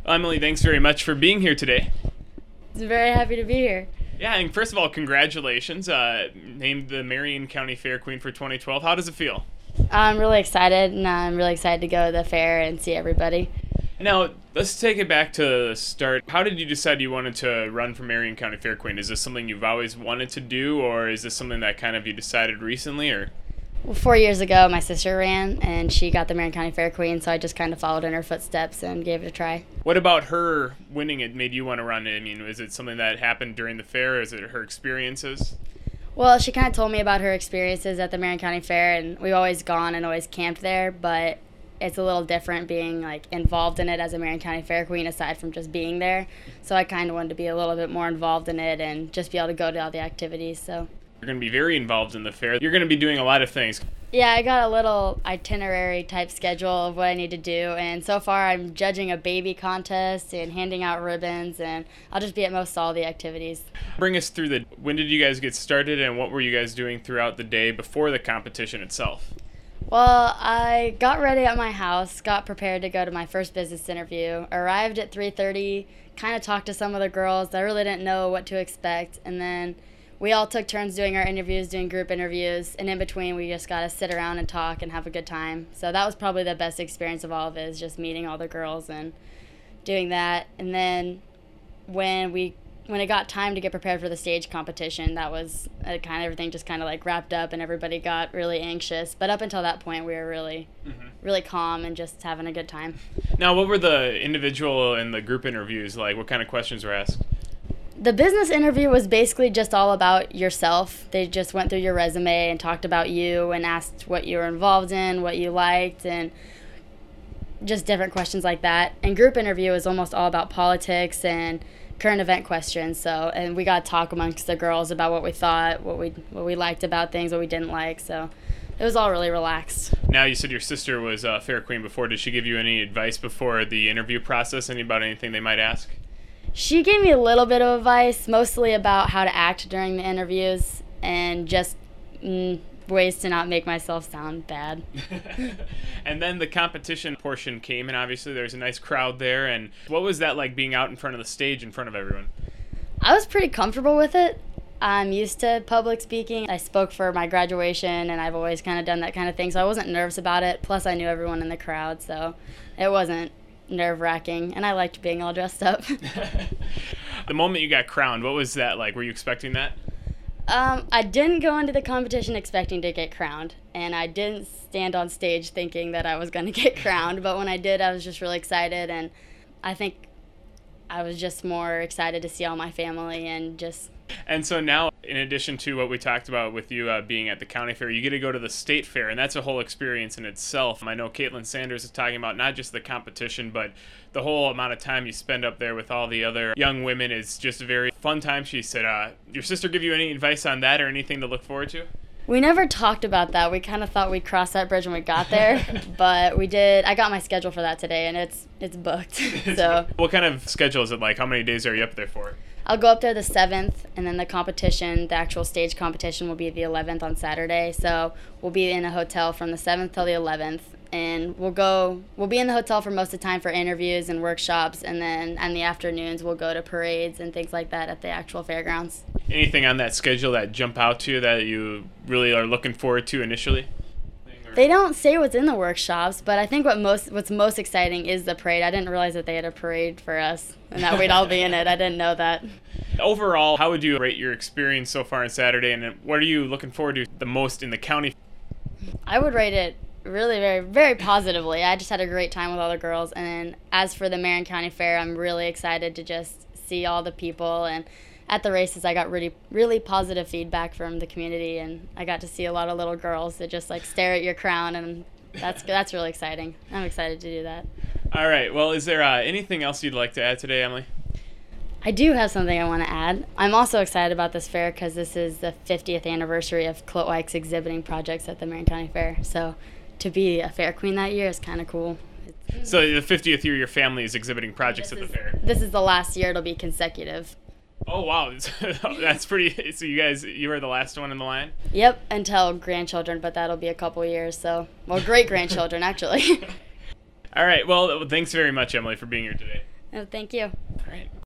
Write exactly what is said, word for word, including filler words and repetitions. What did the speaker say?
Emily, thanks very much for being here today. Very happy to be here. Yeah, and first of all, congratulations. Uh, named the Marion County Fair Queen for twenty twelve. How does it feel? I'm really excited, and I'm really excited to go to the fair and see everybody. Now, let's take it back to the start. How did you decide you wanted to run for Marion County Fair Queen? Is this something you've always wanted to do, or is this something that kind of you decided recently, or? Well, four years ago, my sister ran, and she got the Marion County Fair Queen, so I just kind of followed in her footsteps and gave it a try. What about her winning it made you want to run it? I mean, is it something that happened during the fair? Is it her experiences? Well, she kind of told me about her experiences at the Marion County Fair, and we've always gone and always camped there, but it's a little different being like involved in it as a Marion County Fair Queen aside from just being there. So I kind of wanted to be a little bit more involved in it and just be able to go to all the activities. So you're going to be very involved in the fair. You're going to be doing a lot of things. Yeah, I got a little itinerary type schedule of what I need to do, and so far I'm judging a baby contest and handing out ribbons, and I'll just be at most all the activities. Bring us through the, when did you guys get started, and what were you guys doing throughout the day before the competition itself? Well, I got ready at my house, got prepared to go to my first business interview, arrived at three thirty, kind of talked to some of the girls. I really didn't know what to expect, and then we all took turns doing our interviews, doing group interviews, and in between we just got to sit around and talk and have a good time. So that was probably the best experience of all of it, is just meeting all the girls and doing that. And then when we when it got time to get prepared for the stage competition, that was uh, kind of everything just kind of like wrapped up and everybody got really anxious. But up until that point, we were really, mm-hmm. really calm and just having a good time. Now, what were the individual and the group interviews like? What kind of questions were asked? The business interview was basically just all about yourself. They just went through your resume and talked about you and asked what you were involved in, what you liked, and just different questions like that. And group interview was almost all about politics and current event questions. So, and we got to talk amongst the girls about what we thought, what we what we liked about things, what we didn't like. So it was all really relaxed. Now, you said your sister was a fair queen before. Did she give you any advice before the interview process? Any about anything they might ask? She gave me a little bit of advice, mostly about how to act during the interviews and just mm, ways to not make myself sound bad. And then the competition portion came, and obviously there's a nice crowd there. And what was that like, being out in front of the stage in front of everyone? I was pretty comfortable with it. I'm used to public speaking. I spoke for my graduation, and I've always kind of done that kind of thing, so I wasn't nervous about it. Plus, I knew everyone in the crowd, so it wasn't nerve-wracking, and I liked being all dressed up. The moment you got crowned, what was that like? Were you expecting that? Um, I didn't go into the competition expecting to get crowned, and I didn't stand on stage thinking that I was going to get crowned, but when I did, I was just really excited, and I think I was just more excited to see all my family and just... And so now, in addition to what we talked about with you uh, being at the county fair, you get to go to the state fair, and that's a whole experience in itself. I know Caitlin Sanders is talking about not just the competition, but the whole amount of time you spend up there with all the other young women is just a very fun time. She said, uh, your sister give you any advice on that or anything to look forward to? We never talked about that. We kind of thought we'd cross that bridge when we got there, but we did. I got my schedule for that today, and it's it's booked. So, what kind of schedule is it like? How many days are you up there for? I'll go up there the seventh, and then the competition, the actual stage competition, will be the eleventh on Saturday. So we'll be in a hotel from the seventh till the eleventh, and we'll go. We'll be in the hotel for most of the time for interviews and workshops, and then in the afternoons we'll go to parades and things like that at the actual fairgrounds. Anything on that schedule that jump out to you that you really are looking forward to initially? They don't say what's in the workshops, but I think what most what's most exciting is the parade. I didn't realize that they had a parade for us and that we'd all be in it. I didn't know that. Overall, how would you rate your experience so far on Saturday, and what are you looking forward to the most in the county? I would rate it really, very, very positively. I just had a great time with all the girls, and then as for the Marion County Fair, I'm really excited to just see all the people, and at the races I got really really positive feedback from the community, and I got to see a lot of little girls that just like stare at your crown, and that's that's really exciting. I'm excited to do that. All right, well, is there uh, anything else you'd like to add today, Emily? I do have something I want to add. I'm also excited about this fair because this is the fiftieth anniversary of Klotwik's exhibiting projects at the Marion County Fair, so to be a fair queen that year is kind of cool. So the fiftieth year your family is exhibiting projects this at the is, fair. This is the last year it'll be consecutive. Oh, wow. That's pretty... So you guys, you were the last one in the line? Yep, until grandchildren, but that'll be a couple years, so... Well, great-grandchildren, actually. All right. Well, thanks very much, Emily, for being here today. Oh, thank you. All right.